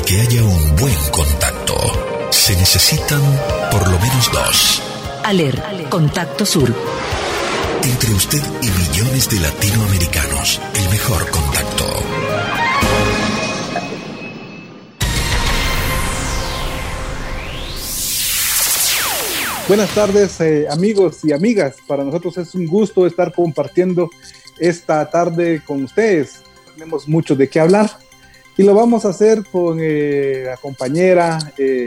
que haya un buen contacto, se necesitan por lo menos dos. ALER, Contacto Sur. Entre usted y millones de latinoamericanos, el mejor contacto. Buenas tardes, amigos y amigas. Para nosotros es un gusto estar compartiendo esta tarde con ustedes. Tenemos mucho de qué hablar y lo vamos a hacer con la compañera,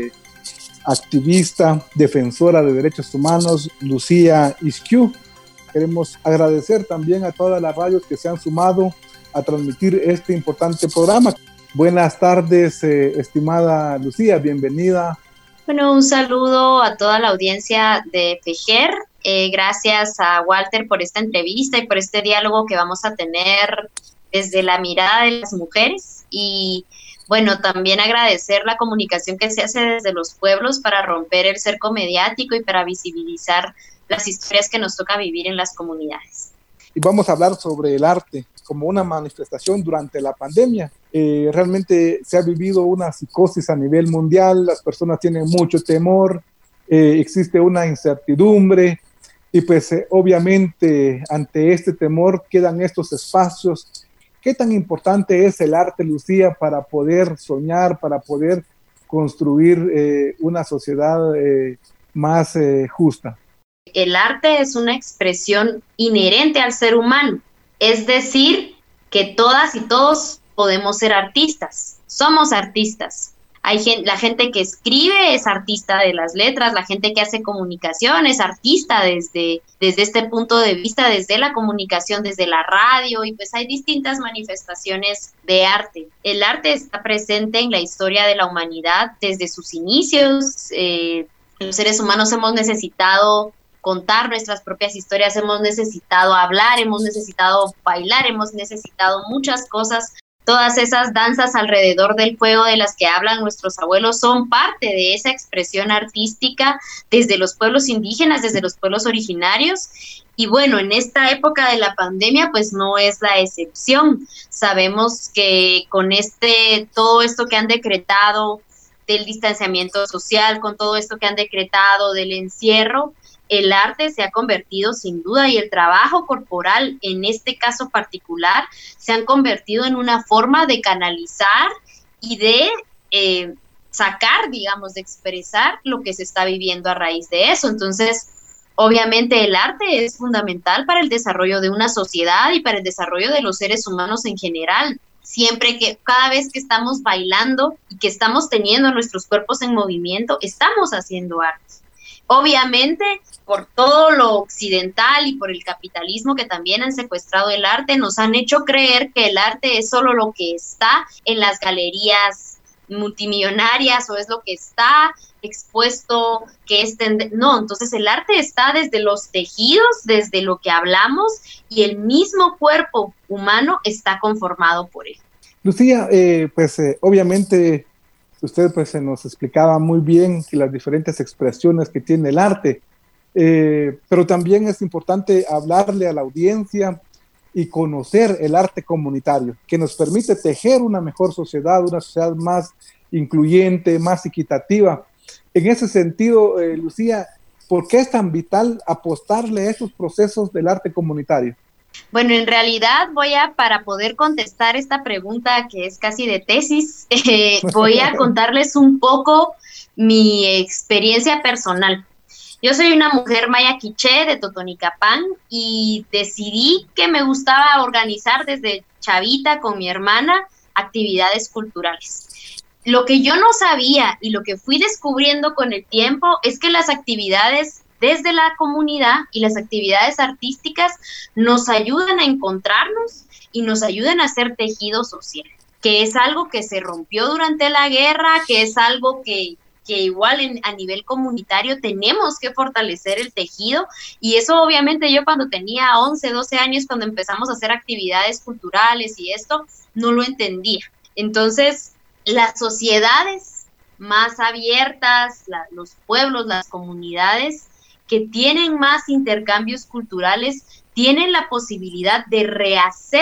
activista, defensora de derechos humanos, Lucía Isquiu. Queremos agradecer también a todas las radios que se han sumado a transmitir este importante programa. Buenas tardes, estimada Lucía, bienvenida. Bueno, un saludo a toda la audiencia de FEJER. Gracias a Walter por esta entrevista y por este diálogo que vamos a tener desde la mirada de las mujeres. Y bueno, también agradecer la comunicación que se hace desde los pueblos para romper el cerco mediático y para visibilizar las historias que nos toca vivir en las comunidades. Y vamos a hablar sobre el arte como una manifestación durante la pandemia. Realmente se ha vivido una psicosis a nivel mundial, las personas tienen mucho temor, existe una incertidumbre y pues obviamente ante este temor quedan estos espacios. ¿Qué tan importante es el arte, Lucía, para poder soñar, para poder construir una sociedad más justa? El arte es una expresión inherente al ser humano, es decir, que todas y todos podemos ser artistas, somos artistas. La gente que escribe es artista de las letras, la gente que hace comunicación es artista desde este punto de vista, desde la comunicación, desde la radio, y pues hay distintas manifestaciones de arte. El arte está presente en la historia de la humanidad desde sus inicios. Los seres humanos hemos necesitado contar nuestras propias historias, hemos necesitado hablar, hemos necesitado bailar, hemos necesitado muchas cosas. Todas esas danzas alrededor del fuego de las que hablan nuestros abuelos son parte de esa expresión artística desde los pueblos indígenas, desde los pueblos originarios. Y bueno, en esta época de la pandemia, pues no es la excepción. Sabemos que con todo esto que han decretado del distanciamiento social, con todo esto que han decretado del encierro, el arte se ha convertido sin duda, y el trabajo corporal en este caso particular se han convertido en una forma de canalizar y de sacar, digamos, de expresar lo que se está viviendo a raíz de eso. Entonces, obviamente el arte es fundamental para el desarrollo de una sociedad y para el desarrollo de los seres humanos en general. Cada vez que estamos bailando y que estamos teniendo nuestros cuerpos en movimiento, estamos haciendo arte. Obviamente, por todo lo occidental y por el capitalismo que también han secuestrado el arte, nos han hecho creer que el arte es solo lo que está en las galerías multimillonarias o es lo que está expuesto, no, entonces el arte está desde los tejidos, desde lo que hablamos, y el mismo cuerpo humano está conformado por él. Lucía, obviamente usted se nos explicaba muy bien que las diferentes expresiones que tiene el arte, pero también es importante hablarle a la audiencia y conocer el arte comunitario, que nos permite tejer una mejor sociedad, una sociedad más incluyente, más equitativa. En ese sentido, Lucía, ¿por qué es tan vital apostarle a esos procesos del arte comunitario? Bueno, en realidad para poder contestar esta pregunta que es casi de tesis, voy a contarles un poco mi experiencia personal. Yo soy una mujer maya quiché de Totonicapán y decidí que me gustaba organizar desde chavita con mi hermana actividades culturales. Lo que yo no sabía y lo que fui descubriendo con el tiempo es que las actividades desde la comunidad y las actividades artísticas nos ayudan a encontrarnos y nos ayudan a hacer tejido social, que es algo que se rompió durante la guerra, que es algo que igual a nivel comunitario tenemos que fortalecer el tejido, y eso obviamente yo cuando tenía 11, 12 años, cuando empezamos a hacer actividades culturales y esto, no lo entendía. Entonces, las sociedades más abiertas, los pueblos, las comunidades que tienen más intercambios culturales, tienen la posibilidad de rehacer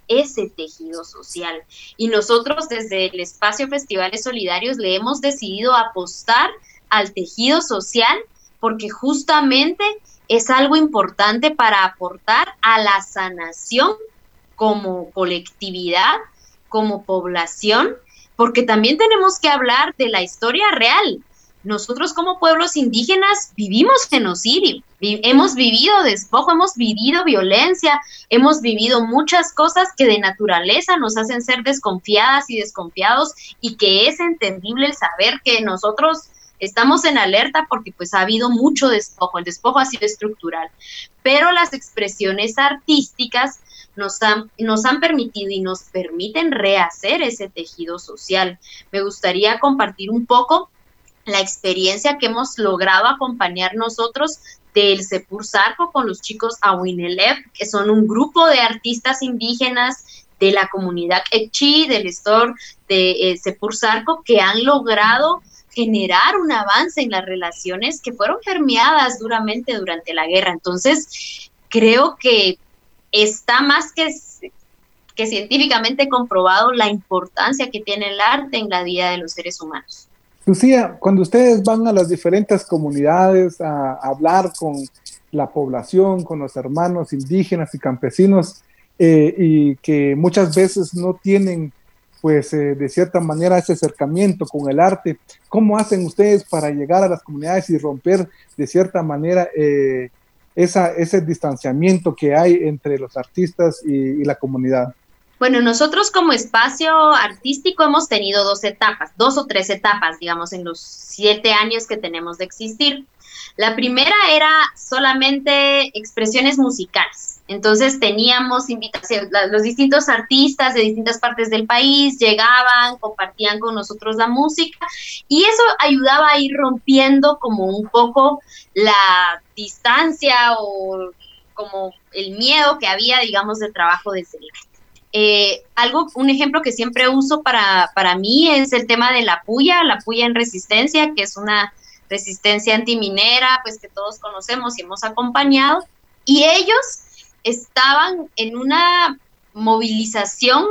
ese tejido social. Y nosotros desde el espacio Festivales Solidarios le hemos decidido apostar al tejido social porque justamente es algo importante para aportar a la sanación como colectividad, como población, porque también tenemos que hablar de la historia real. Nosotros como pueblos indígenas vivimos genocidio, hemos vivido despojo, hemos vivido violencia, hemos vivido muchas cosas que de naturaleza nos hacen ser desconfiadas y desconfiados, y que es entendible el saber que nosotros estamos en alerta porque pues ha habido mucho despojo, el despojo ha sido estructural, pero las expresiones artísticas nos han permitido y nos permiten rehacer ese tejido social. Me gustaría compartir un poco la experiencia que hemos logrado acompañar nosotros del Sepur Zarco con los chicos Awinelep, que son un grupo de artistas indígenas de la comunidad Ekchi, del store de Sepur Zarco, que han logrado generar un avance en las relaciones que fueron permeadas duramente durante la guerra. Entonces, creo que está más que científicamente comprobado la importancia que tiene el arte en la vida de los seres humanos. Lucía, cuando ustedes van a las diferentes comunidades a hablar con la población, con los hermanos indígenas y campesinos, y que muchas veces no tienen, pues, de cierta manera ese acercamiento con el arte, ¿cómo hacen ustedes para llegar a las comunidades y romper de cierta manera ese distanciamiento que hay entre los artistas y la comunidad? Bueno, nosotros como espacio artístico hemos tenido 2 o 3 etapas, digamos, en los 7 años que tenemos de existir. La primera era solamente expresiones musicales. Entonces teníamos invitación, los distintos artistas de distintas partes del país llegaban, compartían con nosotros la música, y eso ayudaba a ir rompiendo como un poco la distancia o como el miedo que había, digamos, del trabajo desde el arte. Un ejemplo que siempre uso para mí es el tema de la puya en resistencia, que es una resistencia antiminera, pues que todos conocemos y hemos acompañado, y ellos estaban en una movilización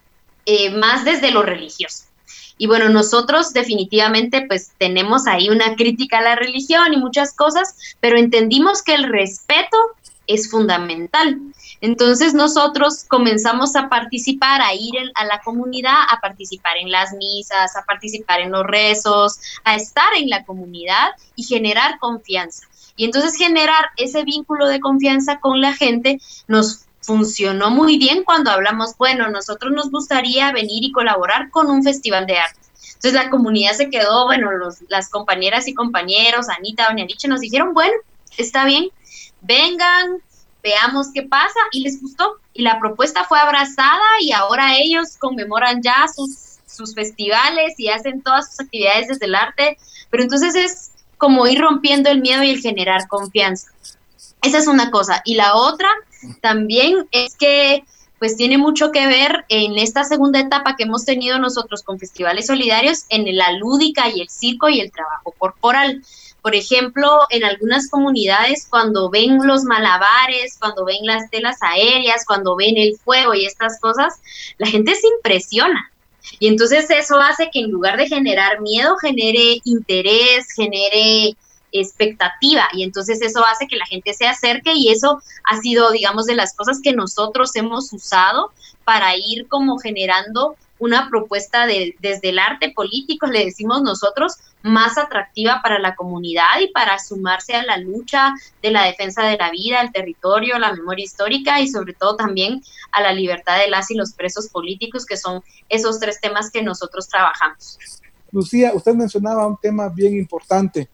más desde lo religioso. Y bueno, nosotros definitivamente pues tenemos ahí una crítica a la religión y muchas cosas, pero entendimos que el respeto es fundamental. Entonces nosotros comenzamos a participar, a ir a la comunidad, a participar en las misas, a participar en los rezos, a estar en la comunidad y generar confianza. Y entonces generar ese vínculo de confianza con la gente nos funcionó muy bien cuando hablamos, bueno, nosotros nos gustaría venir y colaborar con un festival de arte. Entonces la comunidad se quedó, bueno, las compañeras y compañeros, Anita, Doña Licha, nos dijeron, bueno, está bien, vengan, veamos qué pasa, y les gustó, y la propuesta fue abrazada, y ahora ellos conmemoran ya sus festivales y hacen todas sus actividades desde el arte, pero entonces es como ir rompiendo el miedo y el generar confianza. Esa es una cosa, y la otra también es que pues tiene mucho que ver en esta segunda etapa que hemos tenido nosotros con Festivales Solidarios en la lúdica y el circo y el trabajo corporal. Por ejemplo, en algunas comunidades, cuando ven los malabares, cuando ven las telas aéreas, cuando ven el fuego y estas cosas, la gente se impresiona. Y entonces eso hace que en lugar de generar miedo, genere interés, genere expectativa. Y entonces eso hace que la gente se acerque, y eso ha sido, digamos, de las cosas que nosotros hemos usado para ir como generando una propuesta desde el arte político, le decimos nosotros, más atractiva para la comunidad y para sumarse a la lucha de la defensa de la vida, el territorio, la memoria histórica y sobre todo también a la libertad de las y los presos políticos, que son esos 3 temas que nosotros trabajamos. Lucía, usted mencionaba un tema bien importante,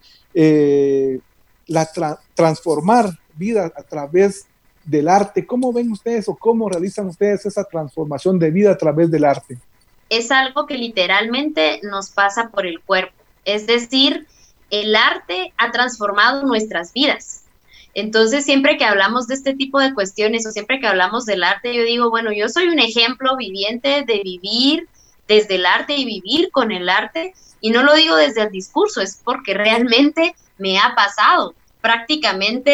transformar vida a través del arte. ¿Cómo ven ustedes o cómo realizan ustedes esa transformación de vida a través del arte? Es algo que literalmente nos pasa por el cuerpo. Es decir, el arte ha transformado nuestras vidas. Entonces, siempre que hablamos de este tipo de cuestiones o siempre que hablamos del arte, yo digo, bueno, yo soy un ejemplo viviente de vivir desde el arte y vivir con el arte, y no lo digo desde el discurso, es porque realmente me ha pasado. Prácticamente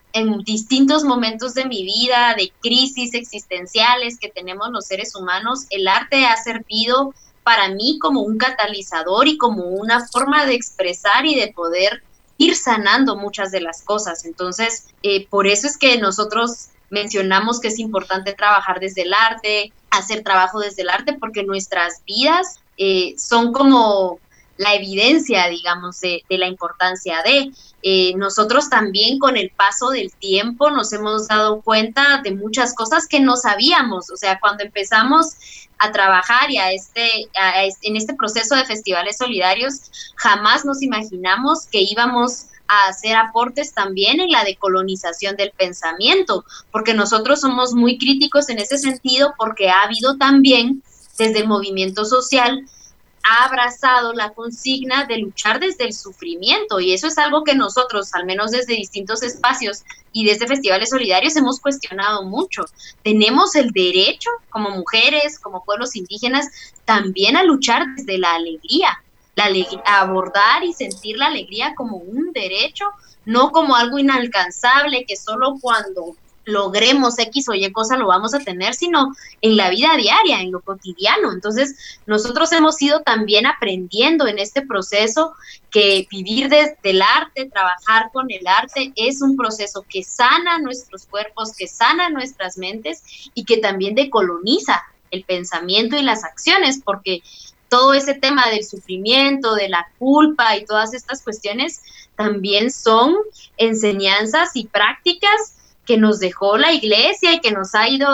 en distintos momentos de mi vida, de crisis existenciales que tenemos los seres humanos, el arte ha servido para mí como un catalizador y como una forma de expresar y de poder ir sanando muchas de las cosas. Entonces, por eso es que nosotros mencionamos que es importante trabajar desde el arte, hacer trabajo desde el arte, porque nuestras vidas son como la evidencia, digamos, de la importancia de. Nosotros también con el paso del tiempo nos hemos dado cuenta de muchas cosas que no sabíamos. O sea, cuando empezamos a trabajar y en este proceso de festivales solidarios, jamás nos imaginamos que íbamos a hacer aportes también en la decolonización del pensamiento, porque nosotros somos muy críticos en ese sentido, porque ha habido también, desde el movimiento social, ha abrazado la consigna de luchar desde el sufrimiento, y eso es algo que nosotros, al menos desde distintos espacios y desde festivales solidarios, hemos cuestionado mucho. Tenemos el derecho, como mujeres, como pueblos indígenas, también a luchar desde la alegría, a abordar y sentir la alegría como un derecho, no como algo inalcanzable que solo cuando logremos X o Y cosa lo vamos a tener, sino en la vida diaria, en lo cotidiano. Entonces, nosotros hemos ido también aprendiendo en este proceso que vivir desde el arte, trabajar con el arte, es un proceso que sana nuestros cuerpos, que sana nuestras mentes y que también decoloniza el pensamiento y las acciones, porque todo ese tema del sufrimiento, de la culpa y todas estas cuestiones también son enseñanzas y prácticas que nos dejó la iglesia y que nos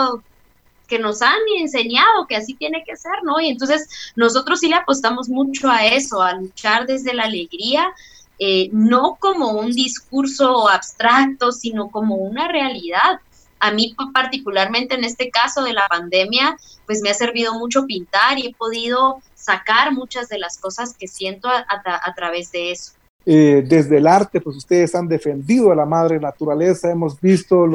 han enseñado que así tiene que ser, ¿no? Y entonces nosotros sí le apostamos mucho a eso, a luchar desde la alegría, no como un discurso abstracto, sino como una realidad. A mí particularmente en este caso de la pandemia, pues me ha servido mucho pintar y he podido sacar muchas de las cosas que siento a través de eso. Desde el arte, pues ustedes han defendido a la madre naturaleza, hemos visto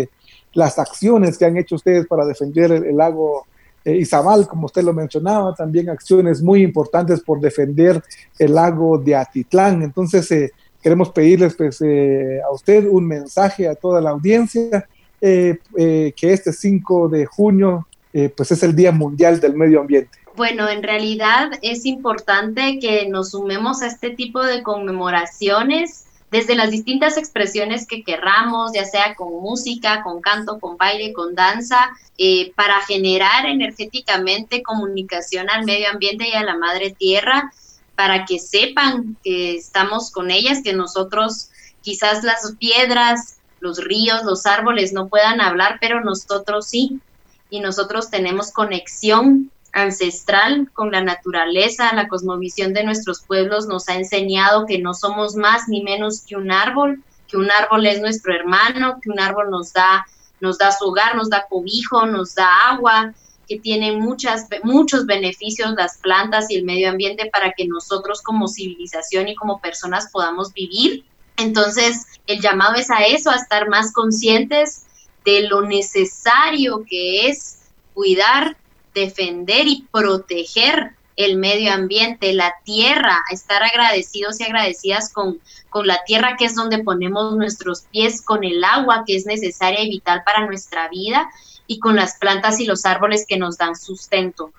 las acciones que han hecho ustedes para defender el lago Izabal, como usted lo mencionaba, también acciones muy importantes por defender el lago de Atitlán. Entonces, queremos pedirles pues, a usted un mensaje a toda la audiencia, que este 5 de junio pues es el Día Mundial del Medio Ambiente. Bueno, en realidad es importante que nos sumemos a este tipo de conmemoraciones desde las distintas expresiones que querramos, ya sea con música, con canto, con baile, con danza, para generar energéticamente comunicación al medio ambiente y a la madre tierra, para que sepan que estamos con ellas, que nosotros, quizás las piedras, los ríos, los árboles no puedan hablar, pero nosotros sí, y nosotros tenemos conexión ancestral con la naturaleza. La cosmovisión de nuestros pueblos nos ha enseñado que no somos más ni menos que un árbol es nuestro hermano, que un árbol nos da su hogar, nos da cobijo, nos da agua, que tienen muchos beneficios las plantas y el medio ambiente para que nosotros como civilización y como personas podamos vivir. Entonces, el llamado es a eso, a estar más conscientes de lo necesario que es cuidar, defender y proteger el medio ambiente, la tierra, estar agradecidos y agradecidas con la tierra, que es donde ponemos nuestros pies, con el agua que es necesaria y vital para nuestra vida, y con las plantas y los árboles que nos dan sustento.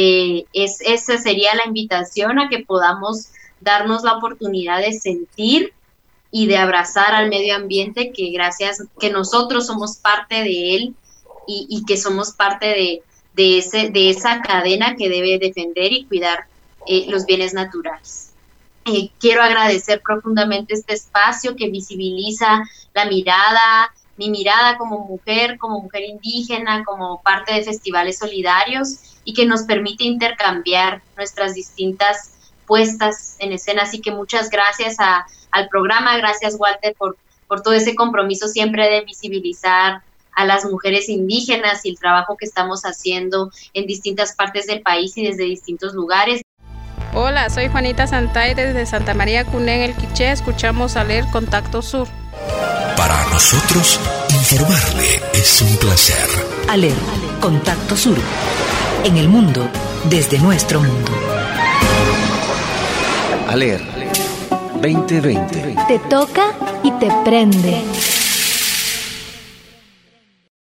Esa sería la invitación a que podamos darnos la oportunidad de sentir y de abrazar al medio ambiente, que gracias, que nosotros somos parte de él y que somos parte de esa cadena que debe defender y cuidar los bienes naturales. Quiero agradecer profundamente este espacio que visibiliza mi mirada como mujer indígena, como parte de festivales solidarios, y que nos permite intercambiar nuestras distintas puestas en escena. Así que muchas gracias al programa, gracias Walter por todo ese compromiso siempre de visibilizar a las mujeres indígenas y el trabajo que estamos haciendo en distintas partes del país y desde distintos lugares. Hola, soy Juanita Santay desde Santa María Cunén, El Quiché. Escuchamos a leer Contacto Sur. Para nosotros, informarle es un placer. ALER, Contacto Sur. En el mundo, desde nuestro mundo. ALER 2020. Te toca y te prende.